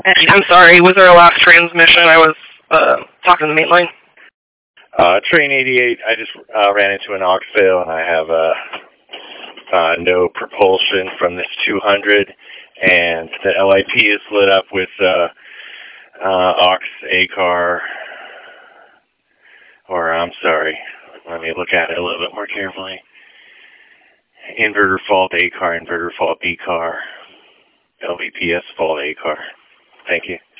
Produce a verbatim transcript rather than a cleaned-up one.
And I'm sorry, was there a last transmission? I was uh, talking to the main line. Uh, train eighty-eight, I just uh, ran into an aux fail, and I have uh, uh, no propulsion from this two hundred, and the L I P is lit up with uh, uh, aux A C A R, or I'm sorry, let me look at it a little bit more carefully. Inverter fault A C A R, inverter fault B C A R, L V P S fault A C A R. Thank you.